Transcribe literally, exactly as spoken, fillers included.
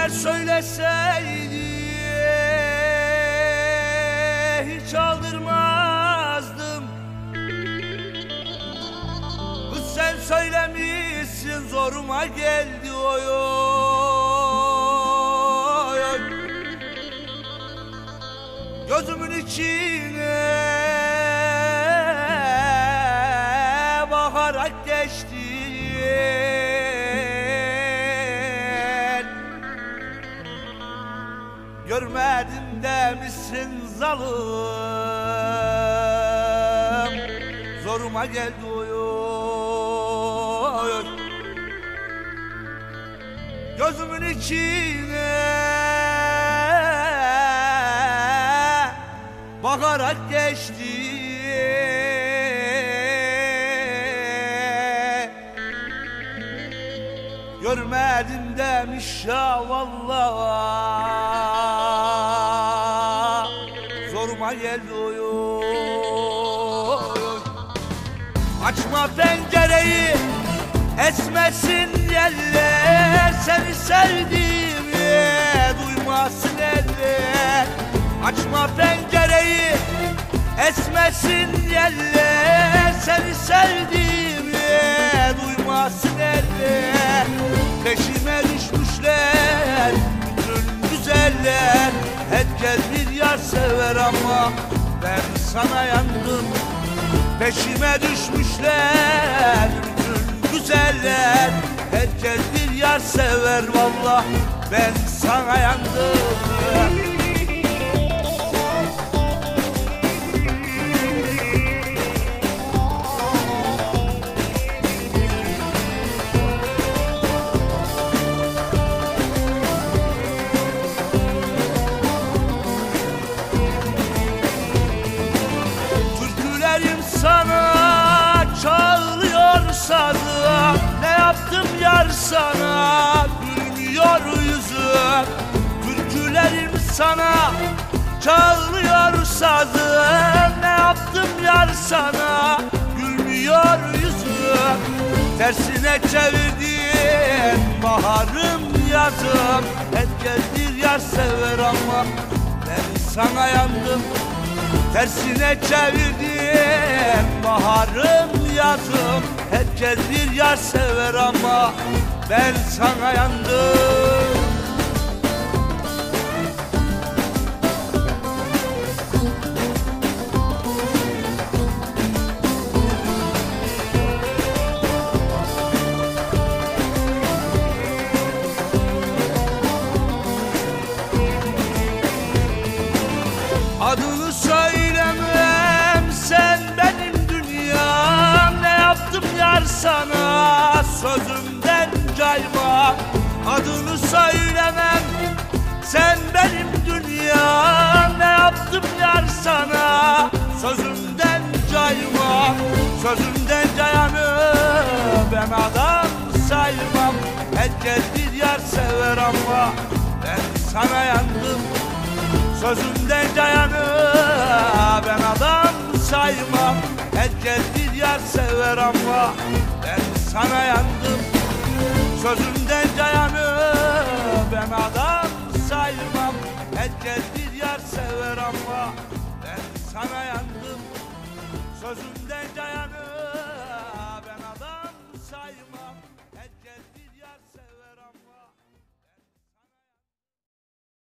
türküler söyleseydi hiç aldırmazdım. Kız sen söylemişsin, zoruma geldi oy oy oy. Gözümün içine bakarak geçtin. Görmedim demişsin zalim, zoruma geldi oy oy. Gözümün içine bakarak geçti. Görmedim demiş ya vallahi, zoruma geldi oy oy. Açma pencereyi, esmesin yeller, seni sevdiğimi duymasın eller. Açma pencereyi, esmesin yeller, seni sevdiğimi duymasın eller. Peşime düşmüşler bütün güzeller, herkes bir yar sever ama ben sana yandım. Peşime düşmüşler bütün güzeller, herkes bir yar sever, vallahi ben sana yandım. Sana çağırıyor sadım, ne yaptım yar sana, gülmüyor yüzüm. Türkülerim sana çağırıyor sadım, ne yaptım yar sana, gülmüyor yüzüm. Tersine çevirdin baharım yazım, herkes bir yar sever ama ben sana yandım. Tersine çevirdim baharım yazım, herkes bir yar sever ama ben sana yandım. Adını söylemem, sen benim dünyam, ne yaptım yar sana, sözümden cayma. Adını söylemem, sen benim dünyam, ne yaptım yar sana, sözümden cayma. Sözümden cayanı ben adam saymam, herkes bir yar sever ama ben sana yandım. Sözümden cayanı ben adam saymam, herkes bir yar sever ama ben sana yandım. Sözümden cayanı ben adam saymam, herkes bir yar sever ama ben sana yandım. Sözümden cayanı